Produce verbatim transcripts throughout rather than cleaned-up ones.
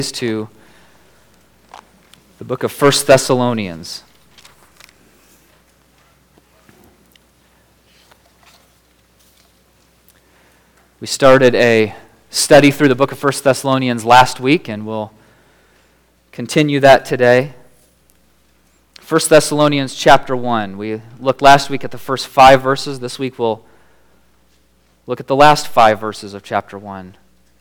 to the book of First Thessalonians. We started a study through the book of First Thessalonians last week, and we'll continue that today. First Thessalonians chapter one. We looked last week at the first five verses. This week we'll look at the last five verses of chapter one.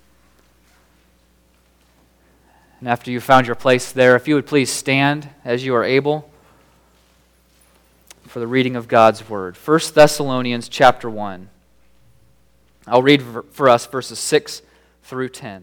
And after you found your place there, if you would please stand as you are able for the reading of God's Word. First Thessalonians chapter one. I'll read for us verses six through ten.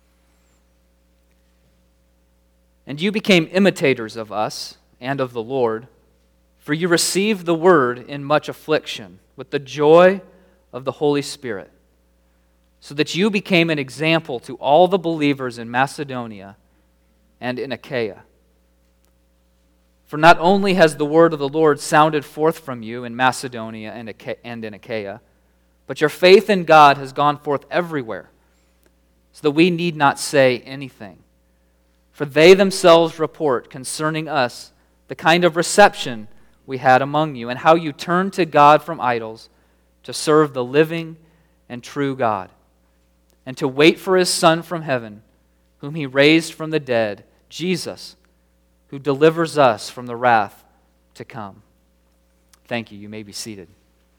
And you became imitators of us and of the Lord, for you received the Word in much affliction, with the joy of the Holy Spirit, so that you became an example to all the believers in Macedonia and in Achaia. For not only has the word of the Lord sounded forth from you in Macedonia and in Achaia, but your faith in God has gone forth everywhere, so that we need not say anything. For they themselves report concerning us the kind of reception we had among you, and how you turned to God from idols to serve the living and true God, and to wait for His Son from heaven, whom He raised from the dead, Jesus, who delivers us from the wrath to come. Thank you. You may be seated.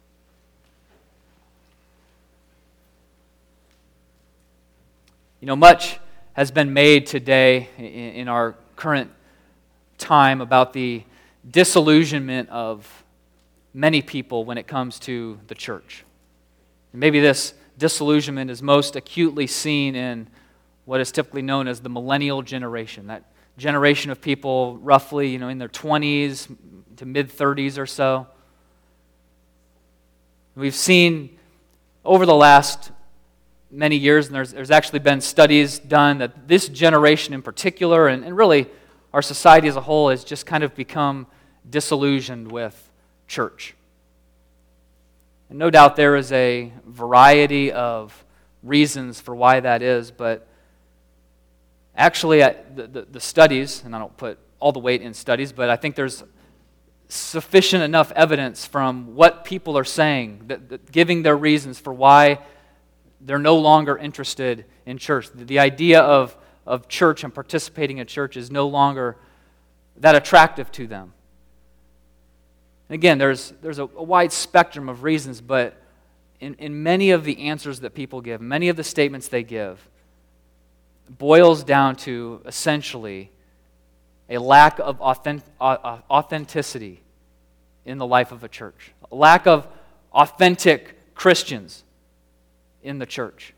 You know, much has been made today in our current time about the disillusionment of many people when it comes to the church. Maybe this disillusionment is most acutely seen in what is typically known as the millennial generation, that generation of people roughly, you know, in their twenties to mid-thirties or so. We've seen over the last many years, and there's, there's actually been studies done, that this generation in particular, and, and really our society as a whole, has just kind of become disillusioned with church. And no doubt there is a variety of reasons for why that is, but actually the, the, the studies, and I don't put all the weight in studies, but I think there's sufficient enough evidence from what people are saying, that, that giving their reasons for why they're no longer interested in church. The, the idea of, of church and participating in church is no longer that attractive to them. And again, there's, there's a, a wide spectrum of reasons, but in, in many of the answers that people give, many of the statements they give, boils down to essentially a lack of authentic, authenticity in the life of a church, a lack of authentic Christians in the church.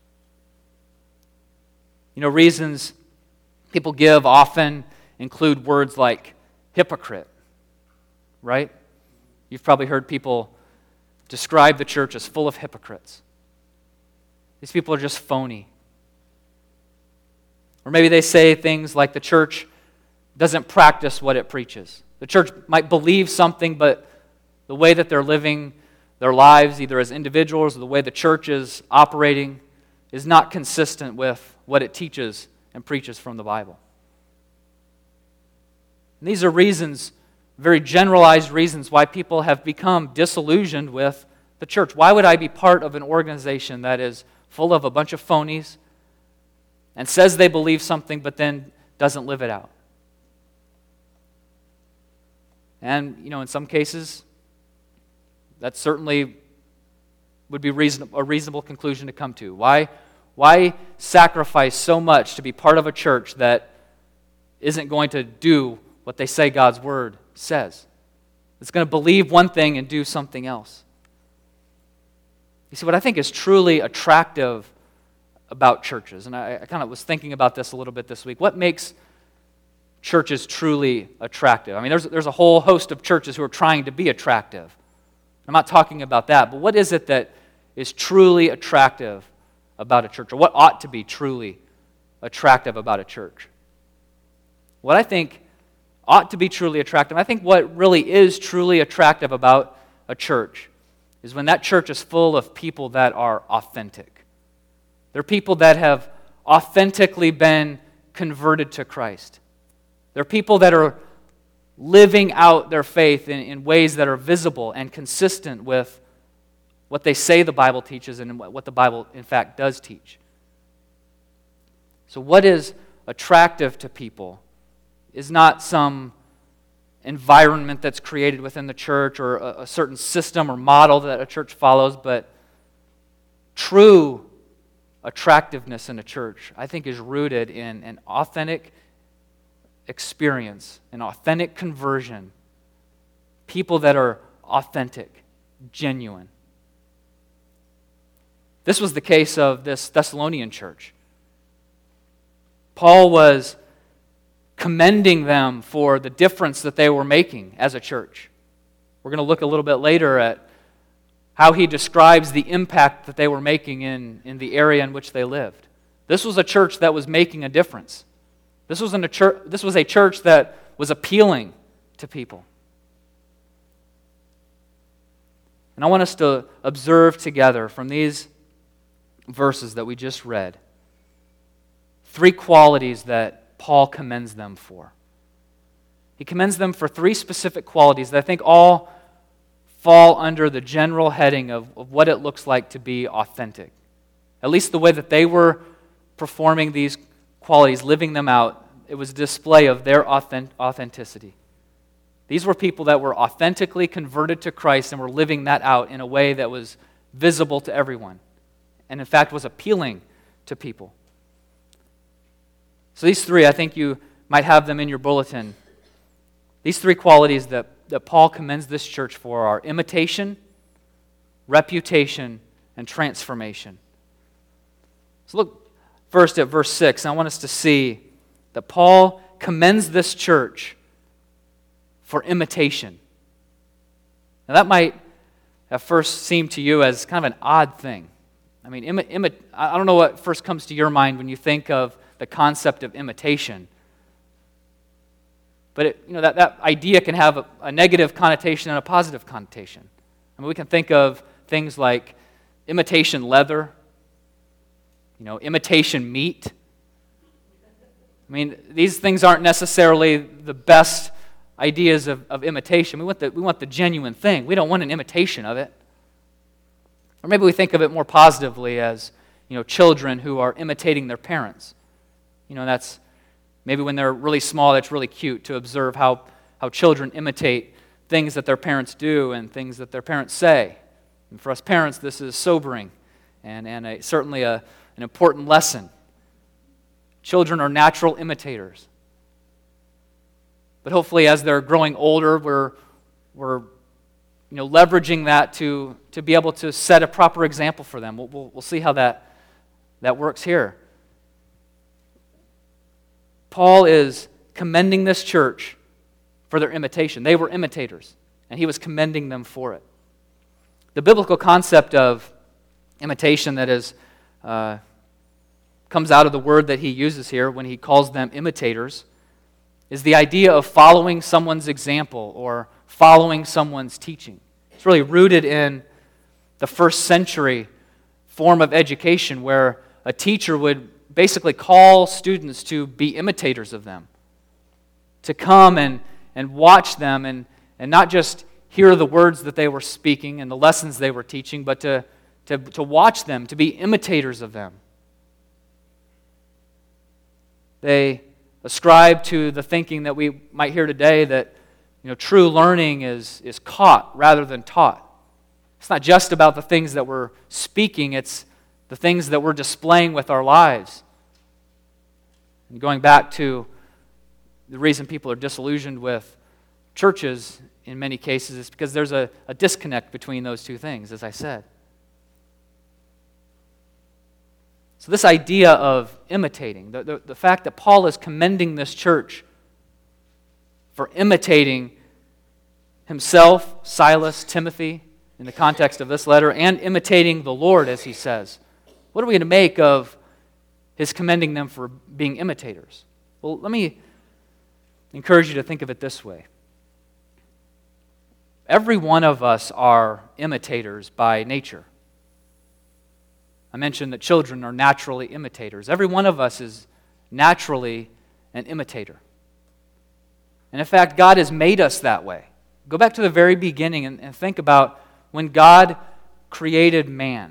You know, reasons people give often include words like hypocrite, right? You've probably heard people describe the church as full of hypocrites. These people are just phony. Or maybe they say things like the church doesn't practice what it preaches. The church might believe something, but the way that they're living their lives, either as individuals or the way the church is operating, is not consistent with what it teaches and preaches from the Bible. And these are reasons, very generalized reasons, why people have become disillusioned with the church. Why would I be part of an organization that is full of a bunch of phonies and says they believe something but then doesn't live it out? And, you know, in some cases, that certainly would be reason, a reasonable conclusion to come to. Why, why sacrifice so much to be part of a church that isn't going to do what they say God's Word says? It's going to believe one thing and do something else. You see, what I think is truly attractive about churches, and I, I kind of was thinking about this a little bit this week. What makes churches truly attractive? I mean, there's, there's a whole host of churches who are trying to be attractive. I'm not talking about that, but what is it that is truly attractive about a church, or what ought to be truly attractive about a church? What I think ought to be truly attractive, I think what really is truly attractive about a church is when that church is full of people that are authentic. They're people that have authentically been converted to Christ. They're people that are living out their faith in, in ways that are visible and consistent with what they say the Bible teaches and what the Bible, in fact, does teach. So what is attractive to people is not some environment that's created within the church or a, a certain system or model that a church follows, but true attractiveness in a church, I think, is rooted in an authentic experience, an authentic conversion, people that are authentic, genuine. This was the case of this Thessalonian church. Paul was commending them for the difference that they were making as a church. We're going to look a little bit later at how he describes the impact that they were making in, in the area in which they lived. This was a church that was making a difference. This was, a church, this was a church that was appealing to people. And I want us to observe together from these verses that we just read three qualities that Paul commends them for. He commends them for three specific qualities that I think all fall under the general heading of, of what it looks like to be authentic. At least the way that they were performing these qualities, living them out, it was a display of their authentic, authenticity. These were people that were authentically converted to Christ and were living that out in a way that was visible to everyone, and in fact was appealing to people. So these three, I think you might have them in your bulletin. These three qualities that, that Paul commends this church for are imitation, reputation, and transformation. So look first at verse six. I want us to see that Paul commends this church for imitation. Now that might at first seem to you as kind of an odd thing. I mean, imi- imi- I don't know what first comes to your mind when you think of the concept of imitation. But it, you know that, that idea can have a, a negative connotation and a positive connotation. I mean, we can think of things like imitation leather, you know, imitation meat. I mean, these things aren't necessarily the best ideas of, of imitation. We want the we want the genuine thing. We don't want an imitation of it. Or maybe we think of it more positively as, you know, children who are imitating their parents. You know, that's maybe when they're really small, that's really cute to observe how, how children imitate things that their parents do and things that their parents say. And for us parents, this is sobering and, and a, certainly a, an important lesson. Children are natural imitators. But hopefully as they're growing older, we're, we're you know, leveraging that to, to be able to set a proper example for them. We'll, we'll, we'll see how that, that works here. Paul is commending this church for their imitation. They were imitators, and he was commending them for it. The biblical concept of imitation that is uh, comes out of the word that he uses here when he calls them imitators is the idea of following someone's example or following someone's teaching. It's really rooted in the first century form of education where a teacher would basically call students to be imitators of them, to come and, and watch them and, and not just hear the words that they were speaking and the lessons they were teaching, but to, to, to watch them, to be imitators of them. They ascribe to the thinking that we might hear today that, you know, true learning is, is caught rather than taught. It's not just about the things that we're speaking, it's the things that we're displaying with our lives. And going back to the reason people are disillusioned with churches in many cases is because there's a, a disconnect between those two things, as I said. So this idea of imitating, the, the, the fact that Paul is commending this church for imitating himself, Silas, Timothy, in the context of this letter, and imitating the Lord, as he says. What are we going to make of his commending them for being imitators? Well, let me encourage you to think of it this way. Every one of us are imitators by nature. I mentioned that children are naturally imitators. Every one of us is, naturally an imitator. And in fact, God has made us that way. Go back to the very beginning and, and think about when God created man.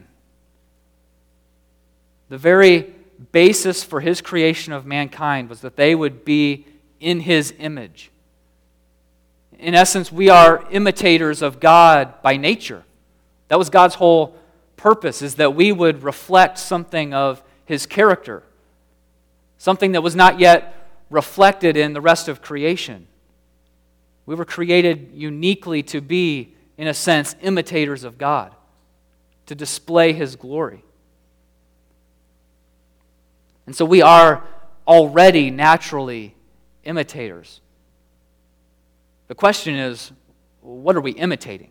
The very basis for his creation of mankind was that they would be in his image. In essence, we are imitators of God by nature. That was God's whole purpose, is that we would reflect something of his character, something that was not yet reflected in the rest of creation. We were created uniquely to be, in a sense, imitators of God, to display his glory. And so we are already naturally imitators. The question is, what are we imitating?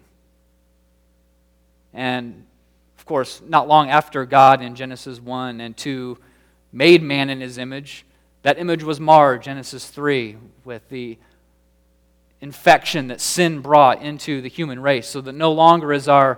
And, of course, not long after God in Genesis one and two made man in his image, that image was marred, Genesis three, with the infection that sin brought into the human race, so that no longer is our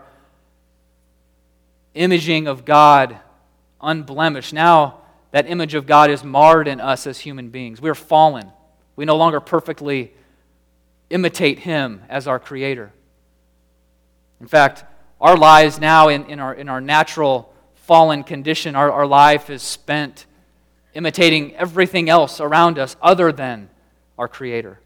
imaging of God unblemished. Now, that image of God is marred in us as human beings. We are fallen. We no longer perfectly imitate him as our creator. In fact, our lives now in, in, our, in our natural fallen condition, our, our life is spent imitating everything else around us other than our creator.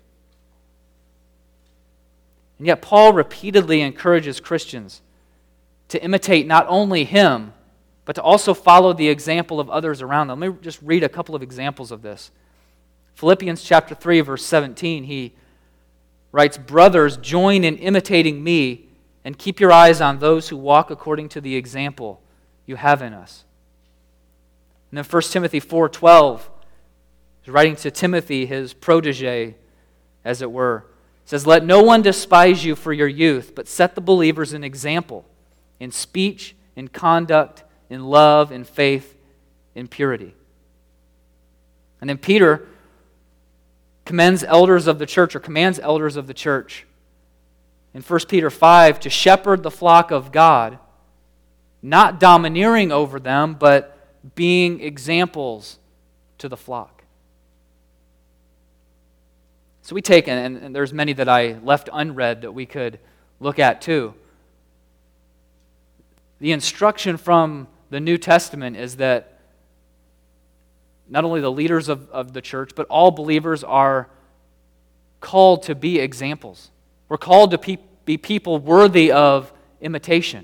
And yet Paul repeatedly encourages Christians to imitate not only him, but to also follow the example of others around them. Let me just read a couple of examples of this. Philippians chapter three, verse seventeen, he writes, "Brothers, join in imitating me and keep your eyes on those who walk according to the example you have in us." And then First Timothy four twelve, he's writing to Timothy, his protege, as it were, says, "Let no one despise you for your youth, but set the believers an example in speech, in conduct, in love, in faith, in purity." And then Peter commends elders of the church, or commands elders of the church in First Peter five to shepherd the flock of God, not domineering over them, but being examples to the flock. So we take, and, and there's many that I left unread that we could look at too. The instruction from the New Testament is that not only the leaders of, of the church, but all believers are called to be examples. We're called to pe- be people worthy of imitation.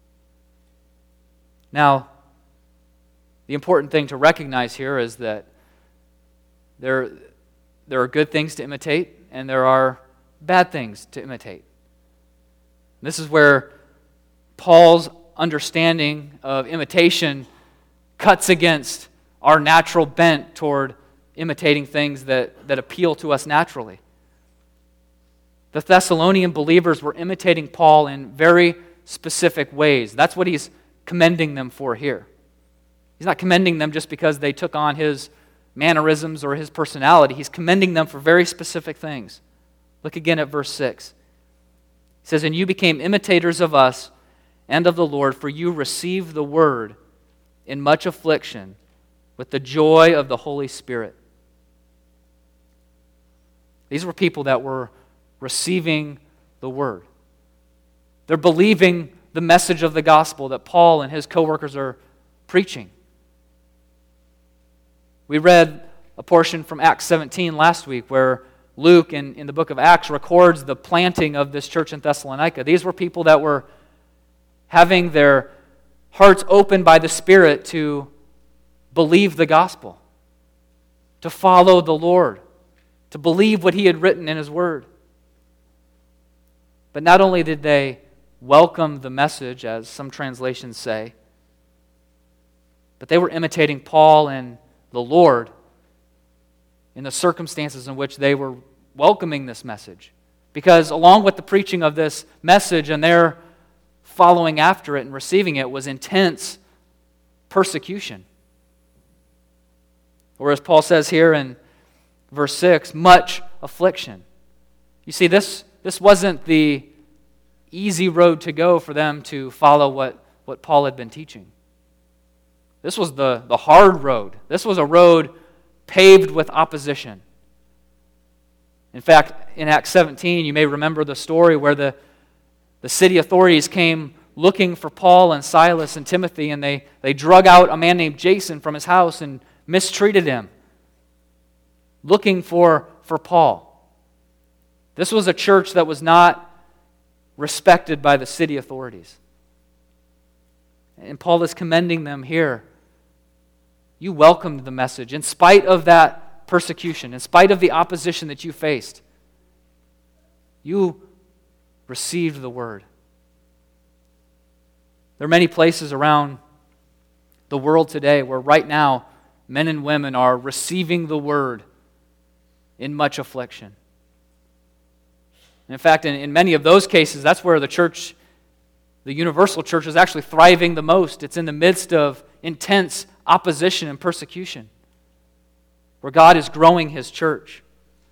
Now, the important thing to recognize here is that there, there are good things to imitate, and there are bad things to imitate. This is where Paul's understanding of imitation cuts against our natural bent toward imitating things that, that appeal to us naturally. The Thessalonian believers were imitating Paul in very specific ways. That's what he's commending them for here. He's not commending them just because they took on his mannerisms or his personality. He's commending them for very specific things. Look again at verse six. He says, "And you became imitators of us and of the Lord, for you received the word in much affliction with the joy of the Holy Spirit." These were people that were receiving the word. They're believing the message of the gospel that Paul and his co-workers are preaching. We read a portion from Acts seventeen last week where Luke in, in the book of Acts records the planting of this church in Thessalonica. These were people that were having their hearts opened by the Spirit to believe the gospel, to follow the Lord, to believe what he had written in his word. But not only did they welcome the message, as some translations say, but they were imitating Paul and the Lord in the circumstances in which they were welcoming this message. Because along with the preaching of this message and their following after it and receiving it was intense persecution. Or as Paul says here in verse six, much affliction. You see, this, this wasn't the easy road to go for them to follow what, what Paul had been teaching. This was the, the hard road. This was a road paved with opposition. In fact, in Acts seventeen, you may remember the story where the, the city authorities came looking for Paul and Silas and Timothy, and they, they drug out a man named Jason from his house and mistreated him, looking for, for Paul. This was a church that was not respected by the city authorities. And Paul is commending them here. You welcomed the message in spite of that persecution, in spite of the opposition that you faced. You received the word. There are many places around the world today where right now men and women are receiving the word in much affliction. In fact, in, in many of those cases, that's where the church, the universal church, is actually thriving the most. It's in the midst of intense opposition and persecution, where God is growing His church.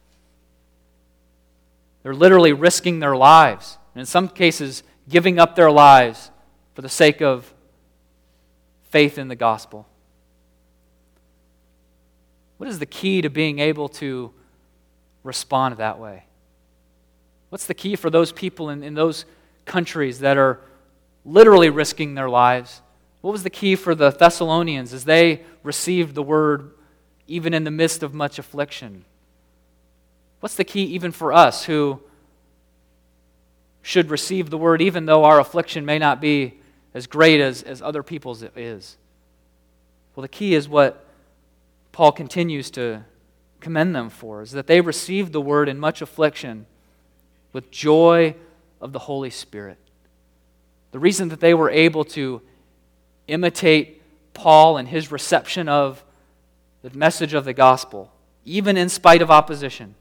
They're literally risking their lives, and in some cases, giving up their lives for the sake of faith in the gospel. What is the key to being able to respond that way? What's the key for those people in, in those countries that are literally risking their lives? What was the key for the Thessalonians as they received the word even in the midst of much affliction? What's the key even for us who should receive the word even though our affliction may not be as great as, as other people's it is? Well, the key is what Paul continues to commend them for, is that they received the word in much affliction with joy of the Holy Spirit. The reason that they were able to imitate Paul and his reception of the message of the gospel, even in spite of opposition,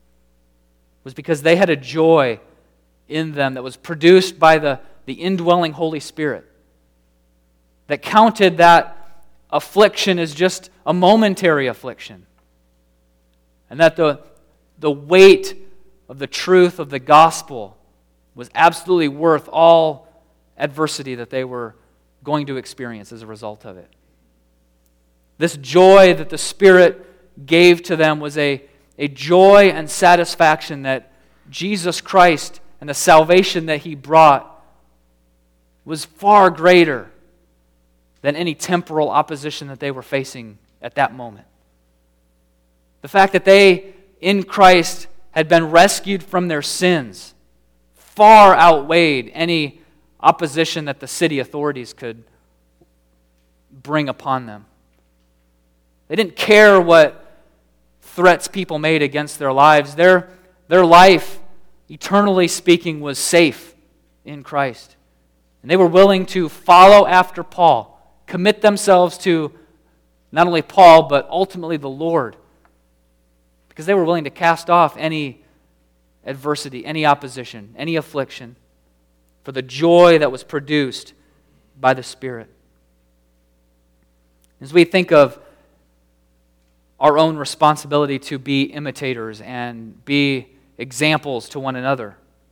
was because they had a joy in them that was produced by the, the indwelling Holy Spirit, that counted that affliction as just a momentary affliction, and that the, the weight of the truth of the gospel was absolutely worth all adversity that they were going to experience as a result of it. This joy that the Spirit gave to them was a, a joy and satisfaction that Jesus Christ and the salvation that He brought was far greater than any temporal opposition that they were facing at that moment. The fact that they, in Christ, had been rescued from their sins far outweighed any opposition that the city authorities could bring upon them. They didn't care what threats people made against their lives. Their, their life, eternally speaking, was safe in Christ. And they were willing to follow after Paul, commit themselves to not only Paul, but ultimately the Lord, because they were willing to cast off any adversity, any opposition, any affliction for the joy that was produced by the Spirit. As we think of our own responsibility to be imitators and be examples to one another,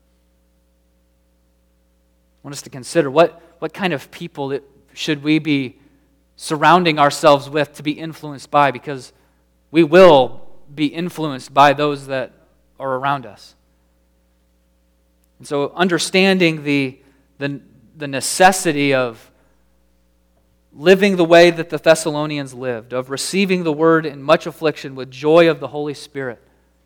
I want us to consider what, what kind of people it, should we be surrounding ourselves with to be influenced by, because we will be influenced by those that are around us. And so understanding the, the, the necessity of living the way that the Thessalonians lived, of receiving the word in much affliction with joy of the Holy Spirit,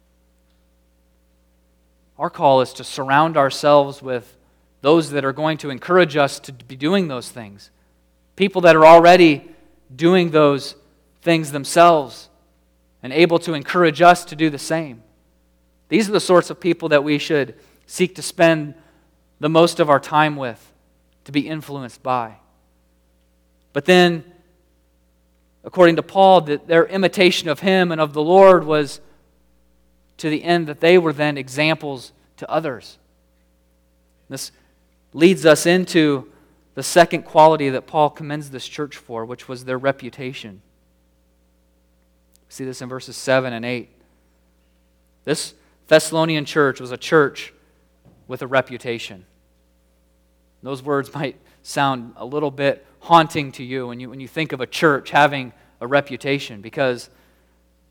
our call is to surround ourselves with those that are going to encourage us to be doing those things. People that are already doing those things themselves and able to encourage us to do the same. These are the sorts of people that we should seek to spend the most of our time with, to be influenced by. But then, according to Paul, that their imitation of him and of the Lord was to the end that they were then examples to others. This leads us into the second quality that Paul commends this church for, which was their reputation. We see this in verses seven and eight. This Thessalonian church was a church with a reputation. Those words might sound a little bit haunting to you when you when you think of a church having a reputation, because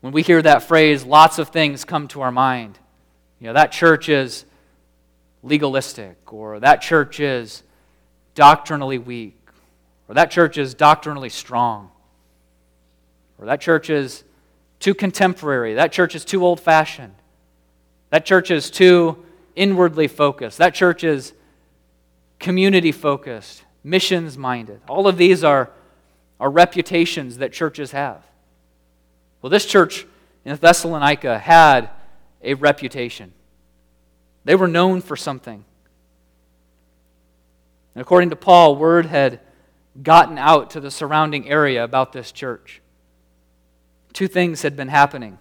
When we hear that phrase, lots of things come to our mind. You know, that church is legalistic, or that church is doctrinally weak, or that church is doctrinally strong, or that church is too contemporary, that church is too old-fashioned, that church is too inwardly focused, that church is community-focused, missions-minded. All of these are, are reputations that churches have. Well, this church in Thessalonica had a reputation. They were known for something. And according to Paul, word had gotten out to the surrounding area about this church. Two things had been happening.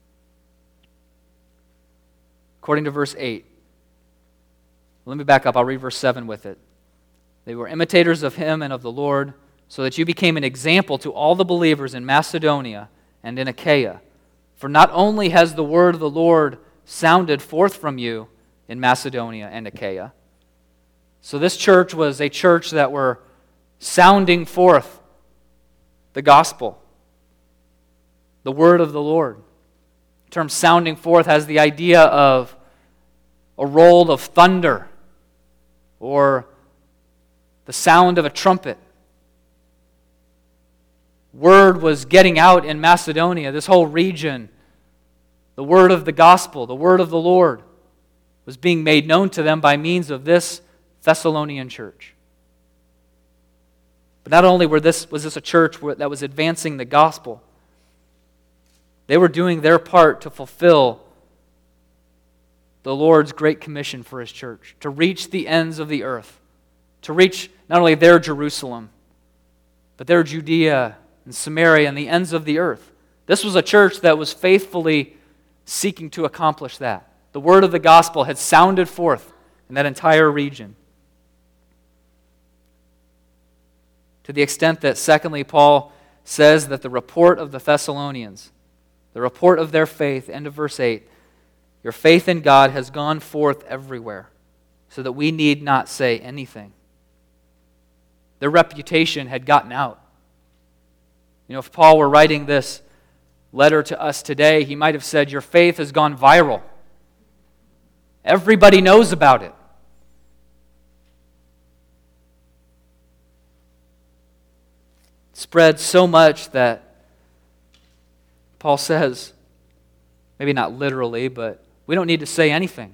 According to verse eight. Let me back up. I'll read verse seven with it. They were imitators of him and of the Lord, so that you became an example to all the believers in Macedonia and in Achaia. For not only has the word of the Lord sounded forth from you in Macedonia and Achaia. So this church was a church that were sounding forth the gospel, the word of the Lord. The term sounding forth has the idea of a roll of thunder or the sound of a trumpet. Word was getting out in Macedonia, this whole region. The word of the gospel, the word of the Lord, was being made known to them by means of this Thessalonian church. But not only were this, was this a church that was advancing the gospel, they were doing their part to fulfill the Lord's great commission for His church, to reach the ends of the earth, to reach not only their Jerusalem, but their Judea and Samaria and the ends of the earth. This was a church that was faithfully seeking to accomplish that. The word of the gospel had sounded forth in that entire region. To the extent that, secondly, Paul says that the report of the Thessalonians, the report of their faith, end of verse eight, your faith in God has gone forth everywhere, so that we need not say anything. Their reputation had gotten out. You know, if Paul were writing this letter to us today, he might have said, your faith has gone viral. Everybody knows about it. It spread so much that Paul says, maybe not literally, but we don't need to say anything.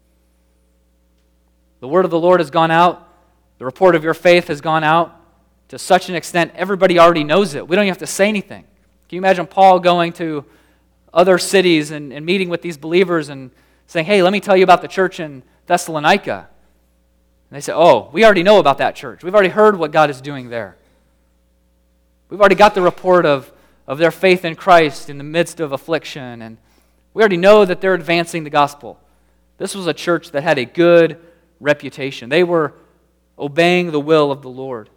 The word of the Lord has gone out. The report of your faith has gone out to such an extent everybody already knows it. We don't even have to say anything. Can you imagine Paul going to other cities and, and meeting with these believers and saying, hey, let me tell you about the church in Thessalonica. And they say, oh, we already know about that church. We've already heard what God is doing there. We've already got the report of, of their faith in Christ in the midst of affliction. And we already know that they're advancing the gospel. This was a church that had a good reputation. They were obeying the will of the Lord.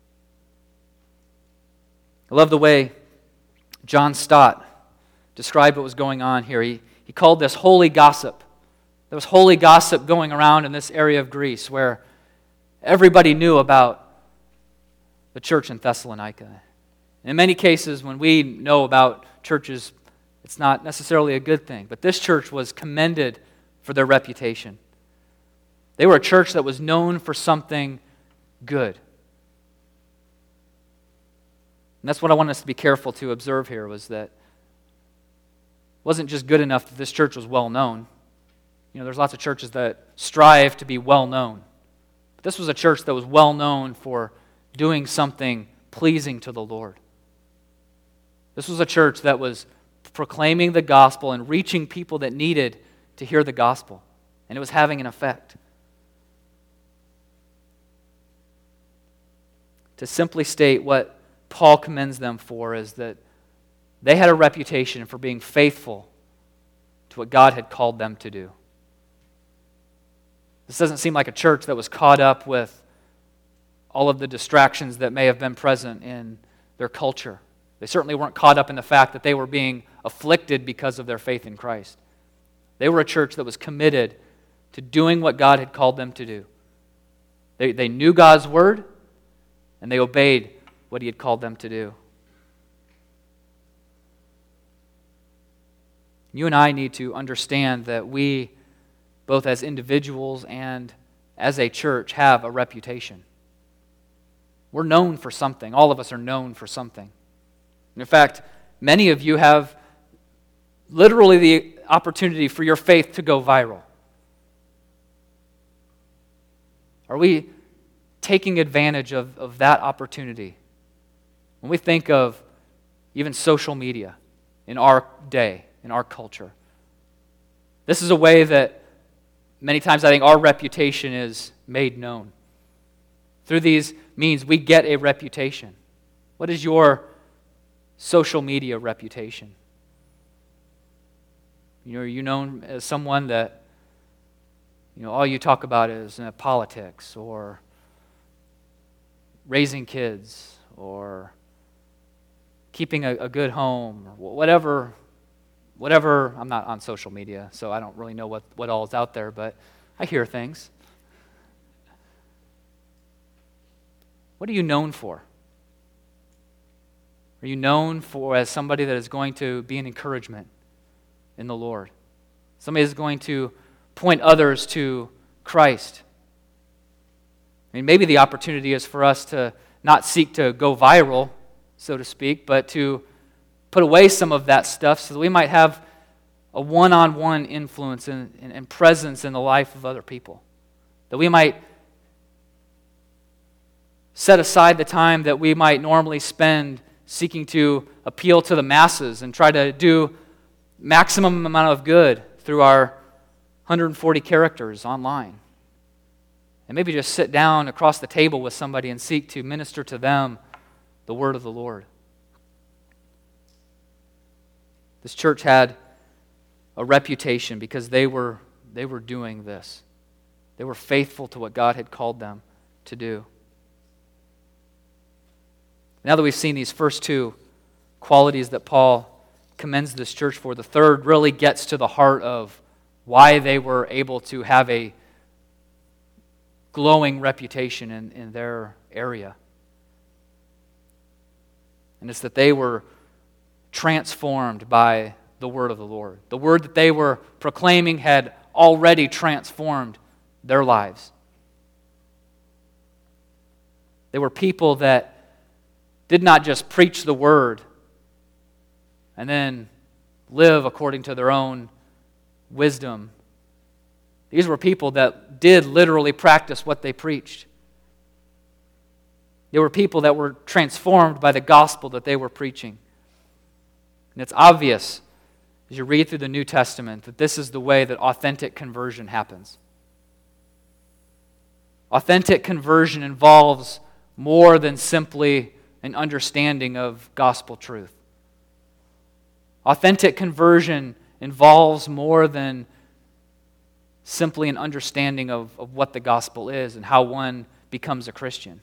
I love the way John Stott described what was going on here. He, he called this holy gossip. There was holy gossip going around in this area of Greece where everybody knew about the church in Thessalonica. In many cases, when we know about churches, it's not necessarily a good thing. But this church was commended for their reputation. They were a church that was known for something good. And that's what I want us to be careful to observe here, was that it wasn't just good enough that this church was well known. You know, there's lots of churches that strive to be well known. But this was a church that was well known for doing something pleasing to the Lord. This was a church that was proclaiming the gospel and reaching people that needed to hear the gospel. And it was having an effect. To simply state what Paul commends them for is that they had a reputation for being faithful to what God had called them to do. This doesn't seem like a church that was caught up with all of the distractions that may have been present in their culture. They certainly weren't caught up in the fact that they were being afflicted because of their faith in Christ. They were a church that was committed to doing what God had called them to do. They, they knew God's word, and they obeyed what He had called them to do. You and I need to understand that we, both as individuals and as a church, have a reputation. We're known for something. All of us are known for something. And in fact, many of you have literally the opportunity for your faith to go viral. Are we taking advantage of, of that opportunity? When we think of even social media in our day, in our culture, this is a way that many times I think our reputation is made known. Through these means, we get a reputation. What is your social media reputation? You know, are you known as someone that, you know, all you talk about is uh, politics or raising kids or keeping a, a good home or whatever, whatever. I'm not on social media, so I don't really know what, what all is out there, but I hear things. What are you known for? Are you known for as somebody that is going to be an encouragement in the Lord? Somebody that's going to point others to Christ? I mean, maybe the opportunity is for us to not seek to go viral, so to speak, but to put away some of that stuff so that we might have a one-on-one influence and, and, and presence in the life of other people. That we might set aside the time that we might normally spend seeking to appeal to the masses and try to do maximum amount of good through our one hundred forty characters online. And maybe just sit down across the table with somebody and seek to minister to them the word of the Lord. This church had a reputation because they were, they were doing this. They were faithful to what God had called them to do. Now that we've seen these first two qualities that Paul commends this church for, the third really gets to the heart of why they were able to have a glowing reputation in, in their area. And it's that they were transformed by the word of the Lord. The word that they were proclaiming had already transformed their lives. They were people that did not just preach the word and then live according to their own wisdom. These were people that did literally practice what they preached. They were people that were transformed by the gospel that they were preaching. And it's obvious as you read through the New Testament that this is the way that authentic conversion happens. Authentic conversion involves more than simply an understanding of gospel truth. Authentic conversion involves more than simply an understanding of, of what the gospel is and how one becomes a Christian.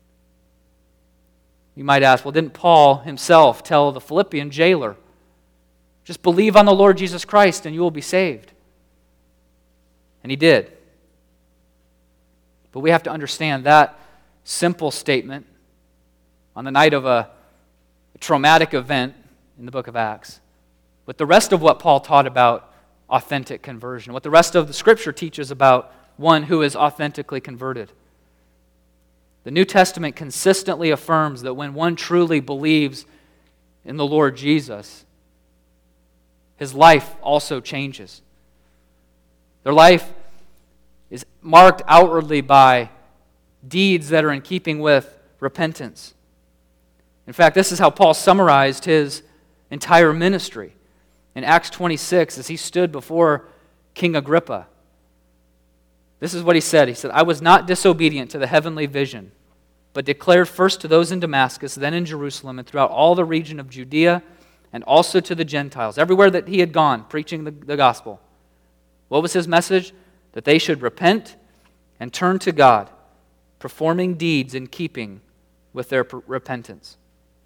You might ask, well, didn't Paul himself tell the Philippian jailer, just believe on the Lord Jesus Christ and you will be saved? And he did. But we have to understand that simple statement on the night of a, a traumatic event in the book of Acts, with the rest of what Paul taught about authentic conversion, what the rest of the Scripture teaches about one who is authentically converted. The New Testament consistently affirms that when one truly believes in the Lord Jesus, his life also changes. Their life is marked outwardly by deeds that are in keeping with repentance. In fact, this is how Paul summarized his entire ministry in Acts twenty-six as he stood before King Agrippa. This is what he said. He said, I was not disobedient to the heavenly vision, but declared first to those in Damascus, then in Jerusalem, and throughout all the region of Judea, and also to the Gentiles, everywhere that he had gone, preaching the, the gospel. What was his message? That they should repent and turn to God, performing deeds in keeping with their per- repentance.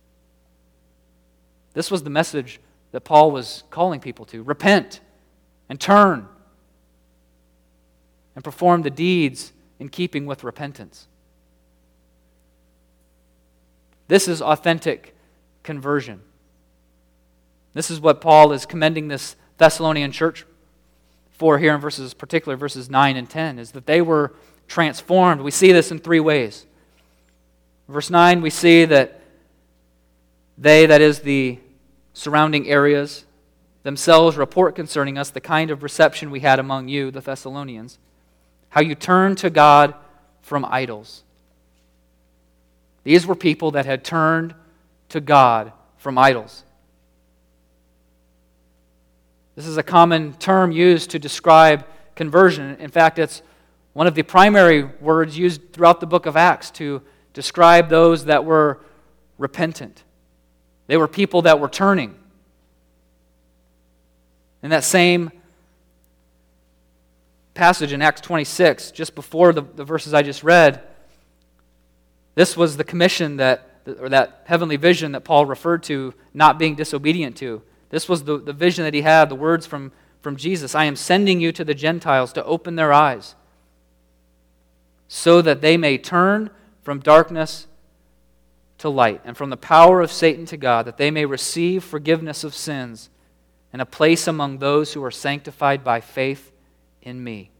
This was the message that Paul was calling people to. Repent and turn and perform the deeds in keeping with repentance. This is authentic conversion. This is what Paul is commending this Thessalonian church for here in verses, particular verses nine and ten, is that they were transformed. We see this in three ways. Verse nine, we see that they, that is the surrounding areas, themselves report concerning us the kind of reception we had among you, the Thessalonians, how you turned to God from idols. These were people that had turned to God from idols. This is a common term used to describe conversion. In fact, it's one of the primary words used throughout the book of Acts to describe those that were repentant. They were people that were turning. In that same passage in Acts twenty-six, just before the, the verses I just read, this was the commission that, or that heavenly vision that Paul referred to not being disobedient to. This was the, the vision that he had, the words from, from Jesus. I am sending you to the Gentiles to open their eyes so that they may turn from darkness to light and from the power of Satan to God, that they may receive forgiveness of sins and a place among those who are sanctified by faith in me.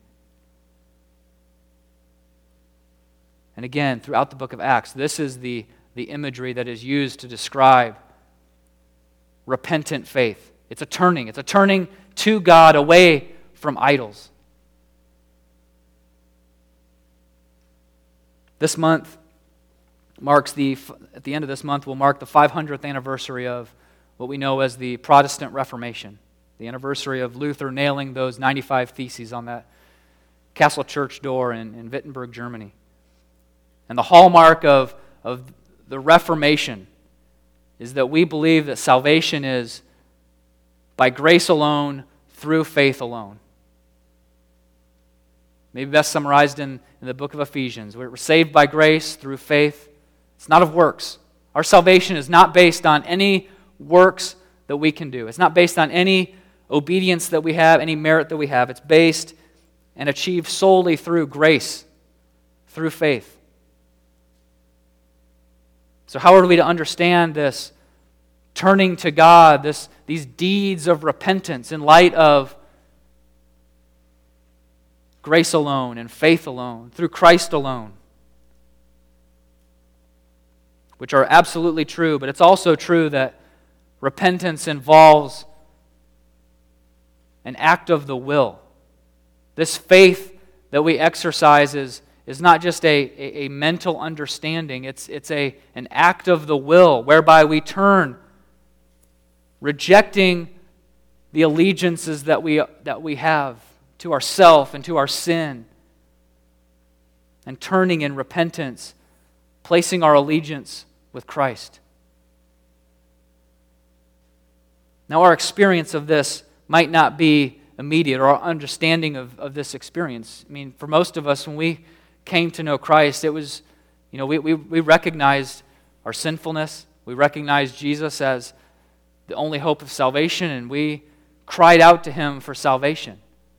And again, throughout the book of Acts, this is the, the imagery that is used to describe repentant faith. It's a turning. It's a turning to God away from idols. This month marks the, at the end of this month, will mark the five hundredth anniversary of what we know as the Protestant Reformation, the anniversary of Luther nailing those ninety-five theses on that Castle Church door in, in Wittenberg, Germany. And the hallmark of, of the Reformation is that we believe that salvation is by grace alone, through faith alone. Maybe best summarized in, in the book of Ephesians. We're saved by grace through faith. It's not of works. Our salvation is not based on any works that we can do. It's not based on any obedience that we have, any merit that we have. It's based and achieved solely through grace, through faith. So how are we to understand this turning to God, this, these deeds of repentance in light of grace alone and faith alone, through Christ alone? Which are absolutely true, but it's also true that repentance involves an act of the will. This faith that we exercise is, is not just a, a, a mental understanding. It's, it's a, an act of the will whereby we turn, rejecting the allegiances that we, that we have to ourself and to our sin, and turning in repentance, placing our allegiance with Christ. Now, our experience of this might not be immediate, or our understanding of, of this experience. I mean, for most of us, when we came to know Christ, it was, you know, we, we, we recognized our sinfulness. We recognized Jesus as the only hope of salvation, and we cried out to Him for salvation.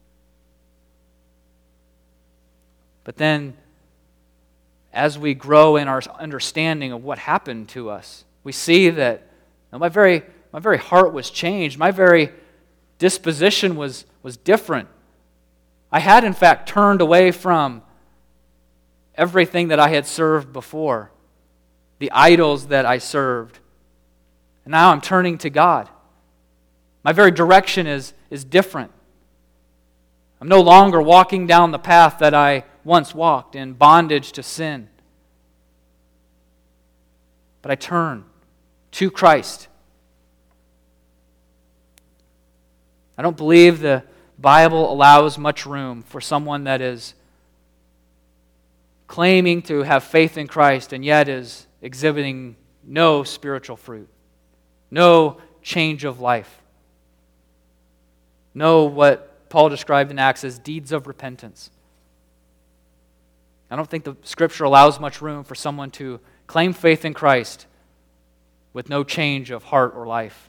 But then, as we grow in our understanding of what happened to us, we see that you know, my very my very heart was changed. My very disposition was, was different. I had, in fact, turned away from everything that I had served before, the idols that I served. And now I'm turning to God. My very direction is, is different. I'm no longer walking down the path that I once walked in bondage to sin. But I turn to Christ. I don't believe the Bible allows much room for someone that is claiming to have faith in Christ and yet is exhibiting no spiritual fruit, no change of life, no what Paul described in Acts as deeds of repentance. I don't think the Scripture allows much room for someone to claim faith in Christ with no change of heart or life.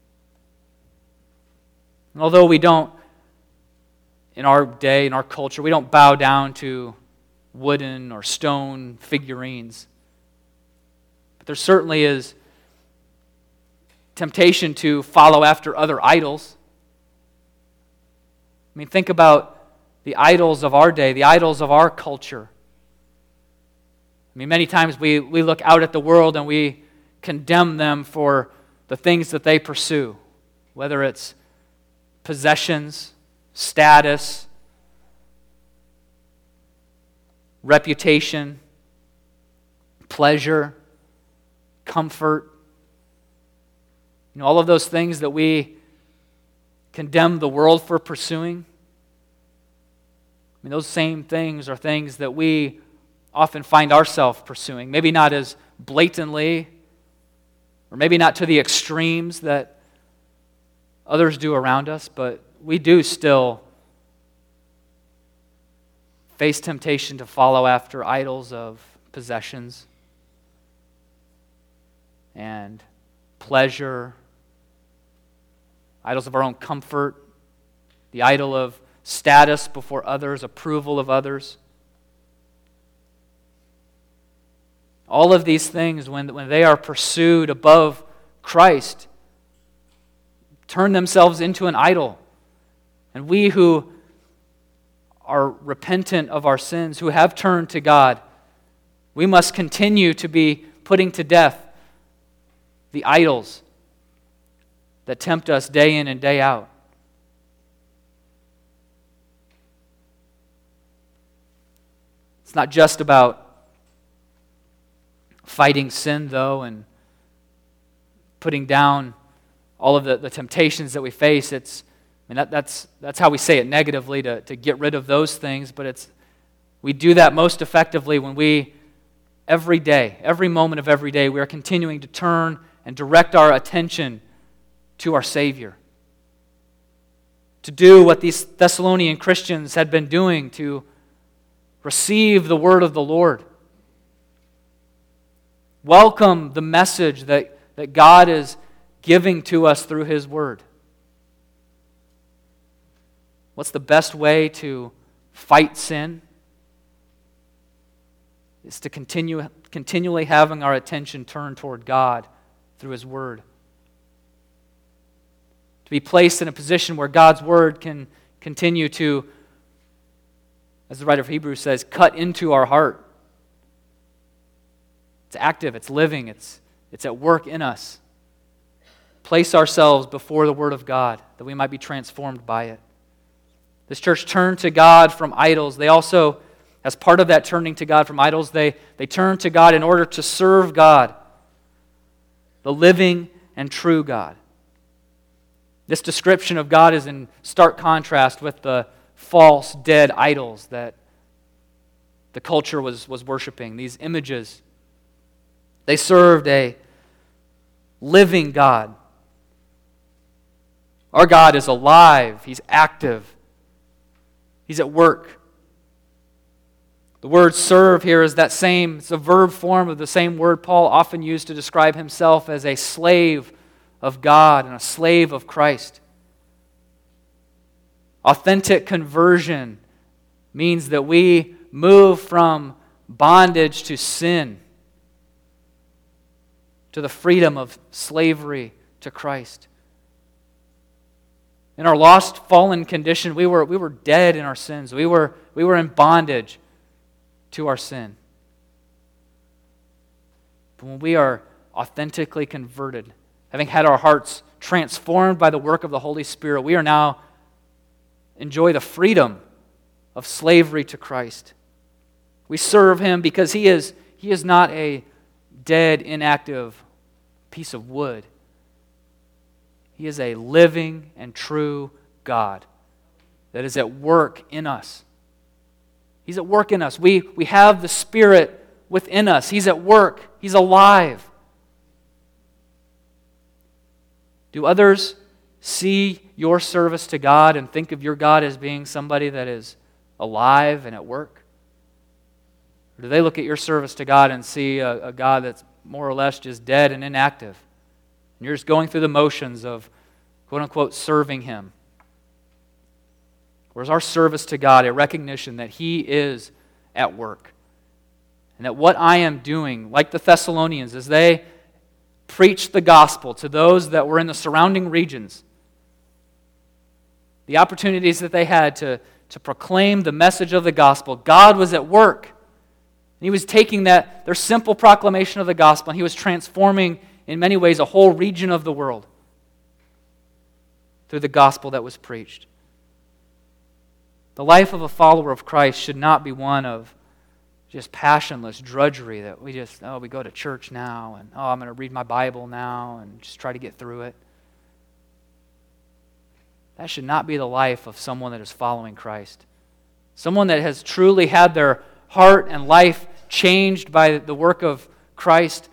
And although we don't, in our day, in our culture, we don't bow down to wooden or stone figurines, but there certainly is temptation to follow after other idols. I mean, think about the idols of our day, the idols of our culture. I mean, many times we, we look out at the world and we condemn them for the things that they pursue, whether it's possessions, status, reputation, pleasure, comfort. You know, all of those things that we condemn the world for pursuing. I mean, those same things are things that we often find ourselves pursuing. Maybe not as blatantly, or maybe not to the extremes that others do around us, but we do still face temptation to follow after idols of possessions and pleasure, idols of our own comfort, the idol of status before others, approval of others. All of these things, when, when they are pursued above Christ, turn themselves into an idol. And we who are repentant of our sins, who have turned to God, we must continue to be putting to death the idols that tempt us day in and day out. It's not just about fighting sin, though, and putting down all of the, the temptations that we face. It's, I mean, that, that's, that's how we say it negatively, to, to get rid of those things, but it's we do that most effectively when we, every day, every moment of every day, we are continuing to turn and direct our attention to our Savior. To do what these Thessalonian Christians had been doing, to receive the word of the Lord. Welcome the message that, that God is giving to us through His Word. What's the best way to fight sin? It's to continue continually having our attention turned toward God through His Word. To be placed in a position where God's Word can continue to, as the writer of Hebrews says, cut into our heart. It's active, it's living, it's, it's at work in us. Place ourselves before the Word of God that we might be transformed by it. This church turned to God from idols. They also, as part of that turning to God from idols, they, they turned to God in order to serve God, the living and true God. This description of God is in stark contrast with the false, dead idols that the culture was, was worshiping, these images. They served a living God. Our God is alive. He's active. He's at work. The word serve here is that same, it's a verb form of the same word Paul often used to describe himself as a slave of God and a slave of Christ. Authentic conversion means that we move from bondage to sin to the freedom of slavery to Christ. In our lost, fallen condition, we were, we were dead in our sins. We were, we were in bondage to our sin. But when we are authentically converted, having had our hearts transformed by the work of the Holy Spirit, we are now enjoy the freedom of slavery to Christ. We serve Him because He is, He is not a dead, inactive piece of wood. He is a living and true God that is at work in us. He's at work in us. We, we have the Spirit within us. He's at work. He's alive. Do others see your service to God and think of your God as being somebody that is alive and at work? Or do they look at your service to God and see a, a God that's more or less just dead and inactive? And you're just going through the motions of, quote-unquote, serving Him. Or is our service to God a recognition that He is at work? And that what I am doing, like the Thessalonians, as they preached the gospel to those that were in the surrounding regions, the opportunities that they had to, to proclaim the message of the gospel, God was at work. And he was taking that, their simple proclamation of the gospel, and he was transforming, in many ways, a whole region of the world through the gospel that was preached. The life of a follower of Christ should not be one of just passionless drudgery that we just, oh, we go to church now, and oh, I'm going to read my Bible now and just try to get through it. That should not be the life of someone that is following Christ. Someone that has truly had their heart and life changed by the work of Christ.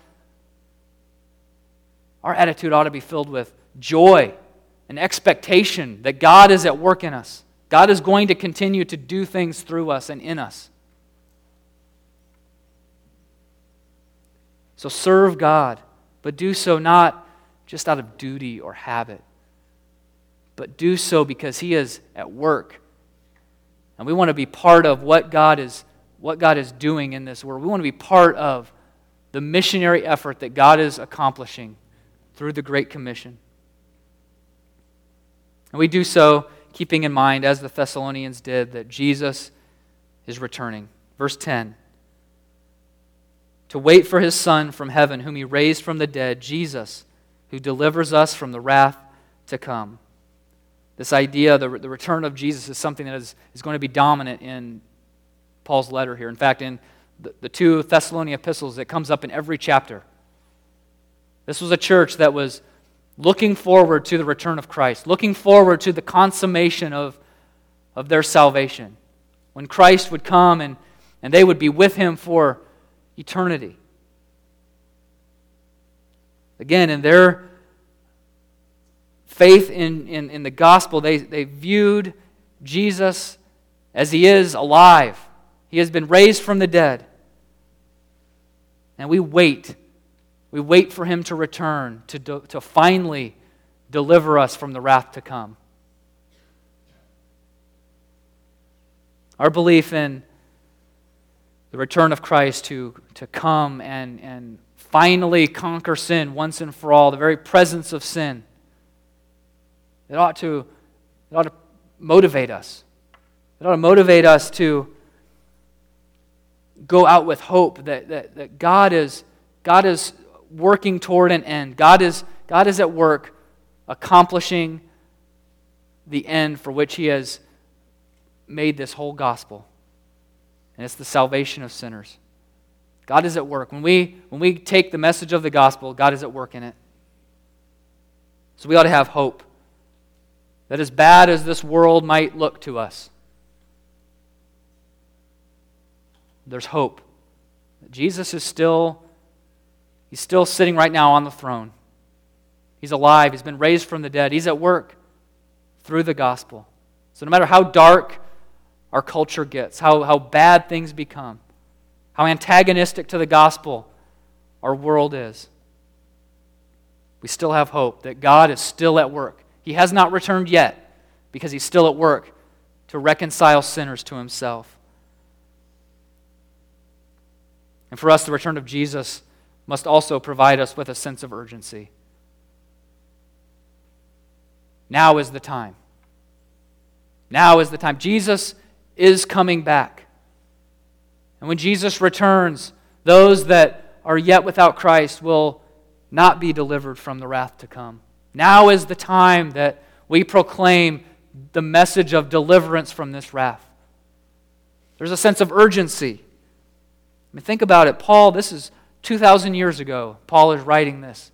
Our attitude ought to be filled with joy and expectation that God is at work in us. God is going to continue to do things through us and in us. So serve God, but do so not just out of duty or habit, but do so because He is at work. And we want to be part of what God is, what God is doing in this world. We want to be part of the missionary effort that God is accomplishing through the Great Commission. And we do so keeping in mind, as the Thessalonians did, that Jesus is returning. Verse ten. To wait for His Son from heaven, whom He raised from the dead, Jesus, who delivers us from the wrath to come. This idea, the, the return of Jesus, is something that is, is going to be dominant in Paul's letter here. In fact, in the, the two Thessalonian epistles, it comes up in every chapter. This was a church that was looking forward to the return of Christ, looking forward to the consummation of, of their salvation, when Christ would come and, and they would be with Him for eternity. Again, in their faith in, in, in the gospel, they, they viewed Jesus as He is alive. He has been raised from the dead. And we wait. We wait for Him to return, to, do, to finally deliver us from the wrath to come. Our belief in the return of Christ to, to come and, and finally conquer sin once and for all, the very presence of sin, it ought to, it ought to motivate us. It ought to motivate us to go out with hope that, that, that God is, God is working toward an end. God is, God is at work accomplishing the end for which He has made this whole gospel. And it's the salvation of sinners. God is at work. When we, when we take the message of the gospel, God is at work in it. So we ought to have hope that as bad as this world might look to us, there's hope. Jesus is still, He's still sitting right now on the throne. He's alive. He's been raised from the dead. He's at work through the gospel. So no matter how dark our culture gets, how, how bad things become, how antagonistic to the gospel our world is, we still have hope that God is still at work. He has not returned yet because He's still at work to reconcile sinners to Himself. And for us, the return of Jesus must also provide us with a sense of urgency. Now is the time. Now is the time. Jesus is coming back. And when Jesus returns, those that are yet without Christ will not be delivered from the wrath to come. Now is the time that we proclaim the message of deliverance from this wrath. There's a sense of urgency. I mean, think about it. Paul, this is two thousand years ago. Paul is writing this.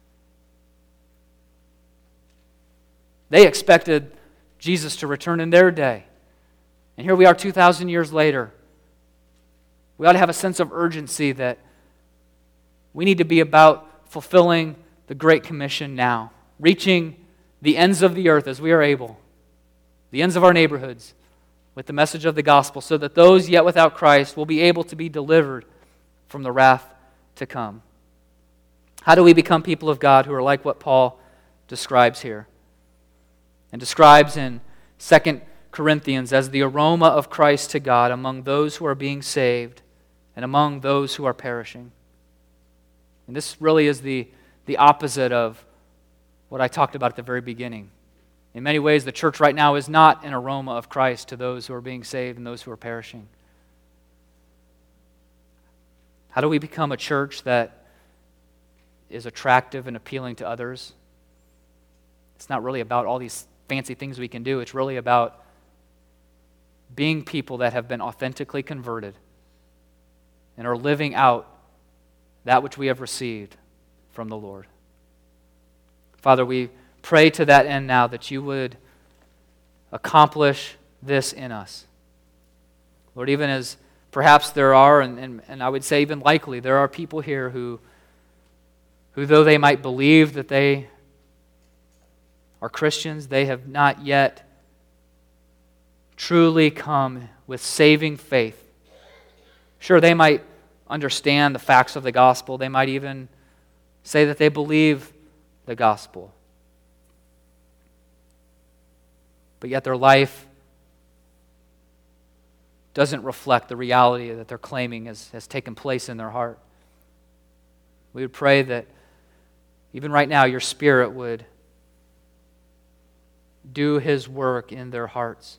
They expected Jesus to return in their day. And here we are two thousand years later. We ought to have a sense of urgency that we need to be about fulfilling the Great Commission now, reaching the ends of the earth as we are able, the ends of our neighborhoods, with the message of the gospel, so that those yet without Christ will be able to be delivered from the wrath to come. How do we become people of God who are like what Paul describes here? And describes in Second Corinthians as the aroma of Christ to God among those who are being saved and among those who are perishing. And this really is the, the opposite of what I talked about at the very beginning. In many ways, the church right now is not an aroma of Christ to those who are being saved and those who are perishing. How do we become a church that is attractive and appealing to others? It's not really about all these fancy things we can do. It's really about being people that have been authentically converted and are living out that which we have received from the Lord. Father, we pray to that end now that you would accomplish this in us. Lord, even as perhaps there are, and, and, and I would say even likely, there are people here who, who though they might believe that they are Christians, they have not yet truly come with saving faith. Sure, they might understand the facts of the gospel. They might even say that they believe the gospel. But yet their life doesn't reflect the reality that they're claiming has, has taken place in their heart. We would pray that even right now your Spirit would do His work in their hearts.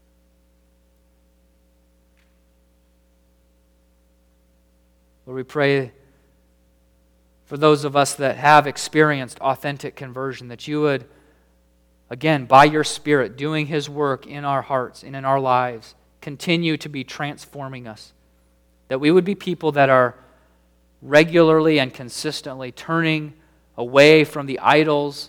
Lord, we pray for those of us that have experienced authentic conversion, that you would, again, by your Spirit, doing His work in our hearts and in our lives, continue to be transforming us. That we would be people that are regularly and consistently turning away from the idols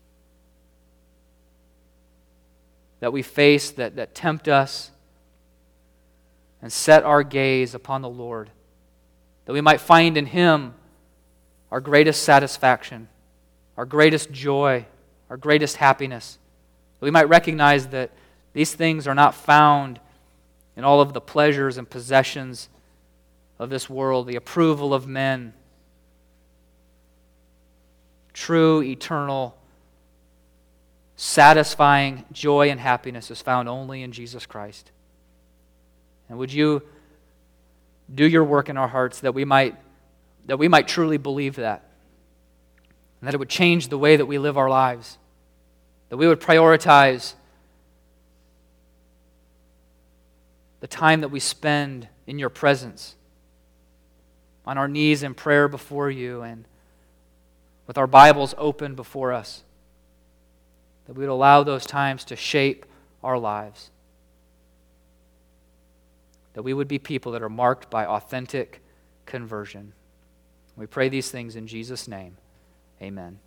that we face, that, that tempt us, and set our gaze upon the Lord. That we might find in Him our greatest satisfaction, our greatest joy, our greatest happiness. That we might recognize that these things are not found in all of the pleasures and possessions of this world, the approval of men. True, eternal, satisfying joy and happiness is found only in Jesus Christ. And would you do your work in our hearts that we might that we might truly believe that, and that it would change the way that we live our lives, that we would prioritize the time that we spend in your presence, on our knees in prayer before you, and with our Bibles open before us, that we would allow those times to shape our lives, that we would be people that are marked by authentic conversion. We pray these things in Jesus' name. Amen.